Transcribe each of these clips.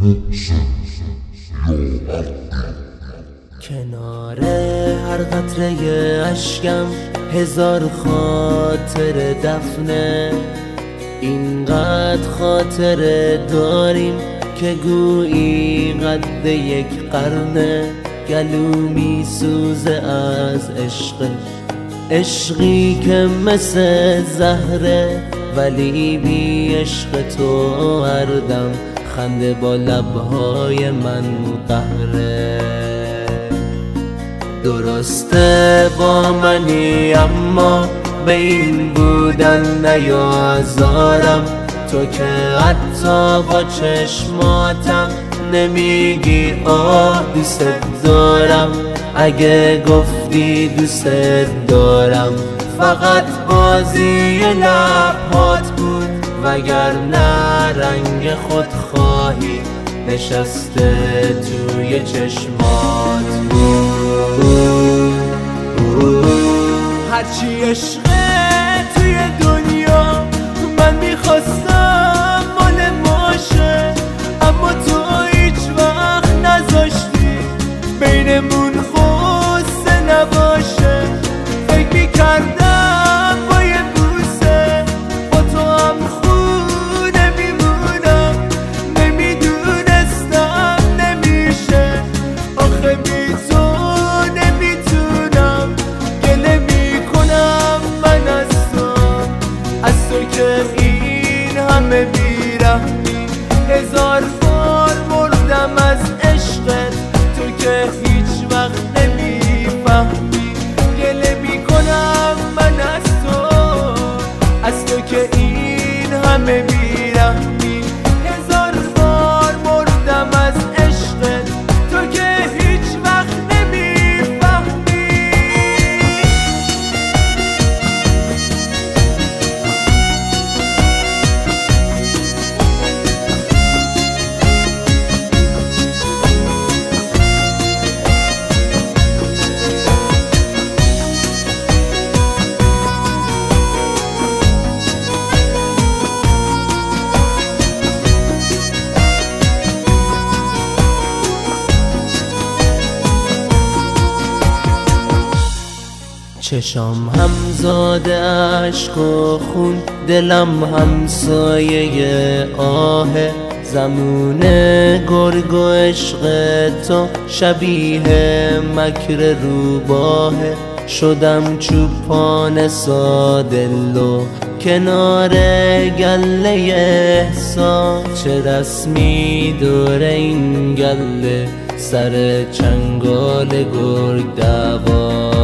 کنار هر قطره اشکم هزار خاطر دفنه، اینقدر خاطره داریم که گویی قد یک قرنه. گلو می سوزه از عشقی که مثل زهره، ولی بی عشق تو هر دم خنده با لبهای من قهره. درسته با منی اما به این بودن نیازارم، تو که حتی با چشماتم نمیگی آه دوست دارم. اگه گفتی دوست دارم فقط بازی لبهات بود، وگرنه رنگ خودخواهی نشسته توی چشمات بود. هرچی عشقه توی دنیا من میخواستم مال ماشه، اما تو هیچ وقت نذاشتی بینمون غصه نباشه. فکر میکردم با یه بوسه با تو هم خونه میمونم، نمیدونستم نمیشه. آخه بی تو نمیتونم، گله میکنم من از تو که این همه بیرحمی. هزار بار مردم از عشقت، تو که هیچ وقت نمیفهمی. گله میکنم من از تو که این همه بیرحمی. هزار بار مردم از عشقت، تو که هیچ وقت نمیفهمی. چشام همزاده عشق و خون، دلم همسایه آهه. زمون گرگ و عشق تو شبیه مکر روباهه. شدم چوپان سادلو کنار گله احساس، چه رسمی دور این گله سر چنگال گرگ دوا.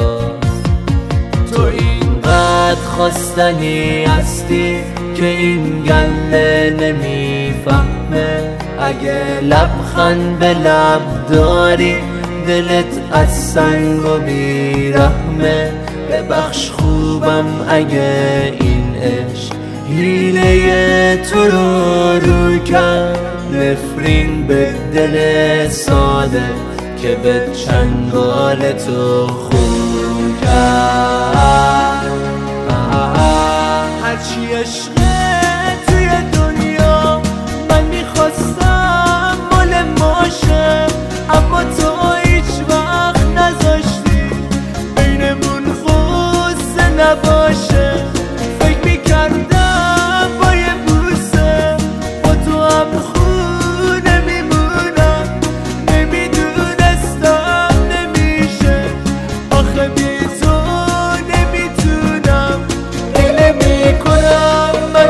خواستنی هستی که این گله نمیفهمه. اگه لبخند به لب داری دلت از سنگ و بیرحمه. ببخش خوبم اگه این عشق حیله تو رو کرد. نفرین به دل ساده که به چنگال تو خون کرد. هرچی عشقه توی دنیا من میخواستم مال ماشه، اما تو هیچ وقت نذاشتی بینمون غصه نباشه. فکر میکردم با یه بوسه با تو هم خونه میمونم، نمیدونستم نمیشه. آخه بی تو نمیتونم، گله میکنم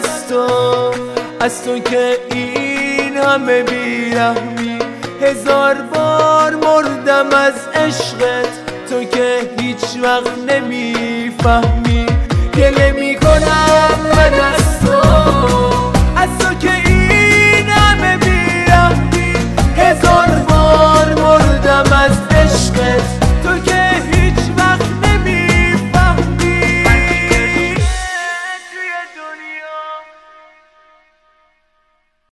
از تو که این همه بیرحمی. هزار بار مردم از عشقت، تو که هیچ وقت نمیفهمی. گله میکنم من از تو